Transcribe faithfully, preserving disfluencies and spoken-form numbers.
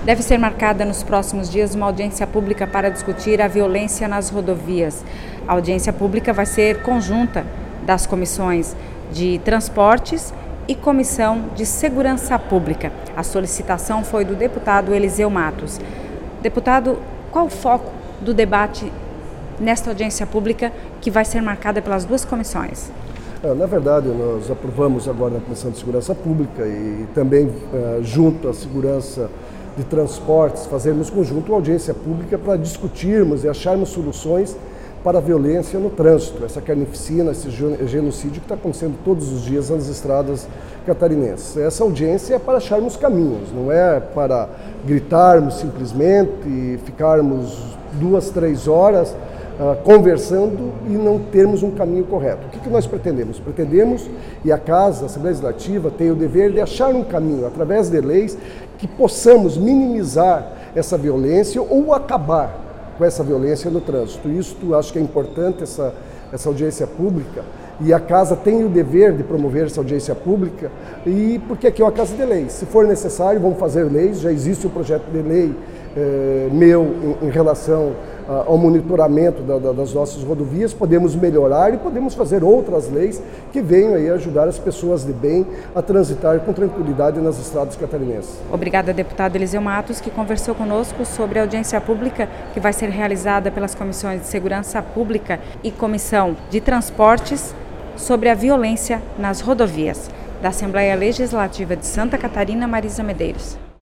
Deve ser marcada nos próximos dias uma audiência pública para discutir a violência nas rodovias. A audiência pública vai ser conjunta das comissões de transportes e comissão de segurança pública. A solicitação foi do deputado Eliseu Matos. Deputado, qual o foco do debate nesta audiência pública que vai ser marcada pelas duas comissões? Na verdade, nós aprovamos agora na Comissão de Segurança Pública e também junto à Segurança de Transportes, fazermos conjunto uma audiência pública para discutirmos e acharmos soluções para a violência no trânsito, essa carnificina, esse genocídio que está acontecendo todos os dias nas estradas catarinenses. Essa audiência é para acharmos caminhos, não é para gritarmos simplesmente e ficarmos duas, três horas uh, conversando e não termos um caminho correto. O que, que nós pretendemos? Pretendemos, e a Casa, a Assembleia Legislativa, tem o dever de achar um caminho, através de leis, que possamos minimizar essa violência ou acabar com essa violência no trânsito. Isso acho que é importante, essa, essa audiência pública, e a Casa tem o dever de promover essa audiência pública, e porque aqui é uma Casa de Leis. Se for necessário, vamos fazer leis, já existe um projeto de lei eh, meu em, em relação ah, ao monitoramento da, da, das nossas rodovias, podemos melhorar e podemos fazer outras leis que venham aí ajudar as pessoas de bem a transitar com tranquilidade nas estradas catarinenses. Obrigada, deputado Eliseu Matos, que conversou conosco sobre a audiência pública que vai ser realizada pelas comissões de Segurança Pública e Comissão de Transportes sobre a violência nas rodovias. Da Assembleia Legislativa de Santa Catarina, Marisa Medeiros.